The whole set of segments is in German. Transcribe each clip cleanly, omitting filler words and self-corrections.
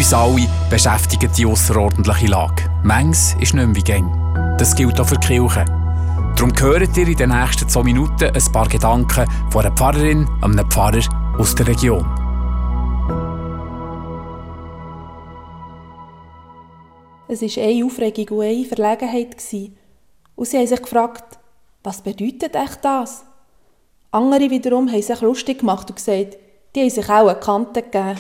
Uns alle beschäftigt die ausserordentliche Lage. Manches ist nicht mehr wie gäng. Das gilt auch für die Kirche. Darum hört ihr in den nächsten 2 Minuten ein paar Gedanken von einer Pfarrerin, einem Pfarrer aus der Region. Es war eine Aufregung und eine Verlegenheit. Und sie haben sich gefragt, was bedeutet echt das? Andere wiederum haben sich lustig gemacht und gesagt, die haben sich auch eine Kante gegeben.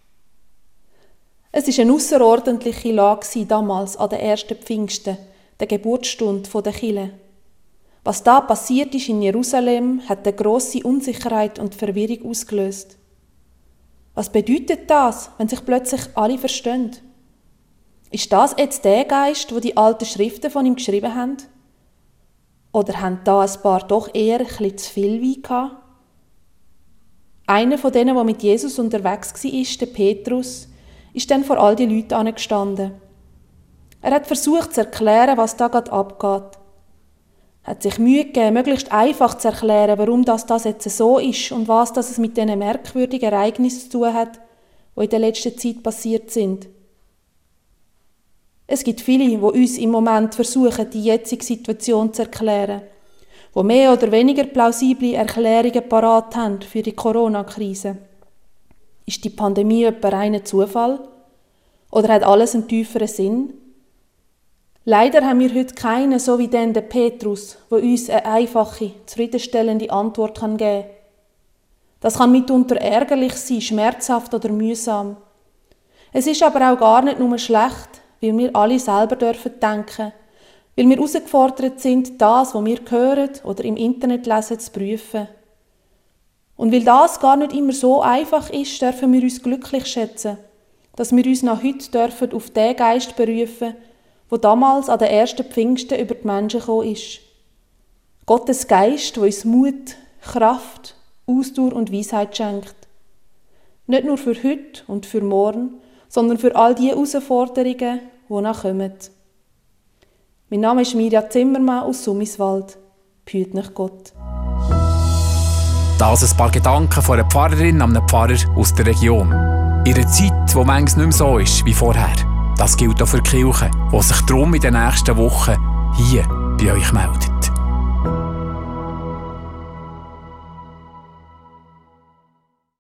Es war eine ausserordentliche Lage damals an den ersten Pfingsten, der Geburtsstunde der Kirche. Was da passiert ist in Jerusalem, hat eine grosse Unsicherheit und Verwirrung ausgelöst. Was bedeutet das, wenn sich plötzlich alle verstehen? Ist das jetzt der Geist, wo die alten Schriften von ihm geschrieben haben? Oder haben da ein paar doch eher ein bisschen zu viel Wein gehabt? Einer von denen, der mit Jesus unterwegs war, der Petrus, ist dann vor all die Leute angestanden. Er hat versucht zu erklären, was da gerade abgeht. Hat sich Mühe gegeben, möglichst einfach zu erklären, warum das jetzt so ist und was das mit diesen merkwürdigen Ereignissen zu tun hat, die in der letzten Zeit passiert sind. Es gibt viele, die uns im Moment versuchen, die jetzige Situation zu erklären, die mehr oder weniger plausible Erklärungen parat haben für die Corona-Krise. Ist die Pandemie etwa reiner Zufall? Oder hat alles einen tieferen Sinn? Leider haben wir heute keinen, so wie den Petrus, der uns eine einfache, zufriedenstellende Antwort geben kann. Das kann mitunter ärgerlich sein, schmerzhaft oder mühsam. Es ist aber auch gar nicht nur schlecht, weil wir alle selber denken dürfen, weil wir herausgefordert sind, das, was wir hören oder im Internet lesen, zu prüfen. Und weil das gar nicht immer so einfach ist, dürfen wir uns glücklich schätzen, dass wir uns noch heute dürfen auf den Geist berufen, der damals an den ersten Pfingsten über die Menschen gekommen ist. Gottes Geist, der uns Mut, Kraft, Ausdauer und Weisheit schenkt. Nicht nur für heute und für morgen, sondern für all die Herausforderungen, die noch kommen. Mein Name ist Mirja Zimmermann aus Summiswald. Behüt euch Gott. Das ein paar Gedanken von einer Pfarrerin an einem Pfarrer aus der Region. In einer Zeit, wo manches nicht mehr so ist wie vorher. Das gilt auch für die Kirche, die sich darum in den nächsten Wochen hier bei euch meldet.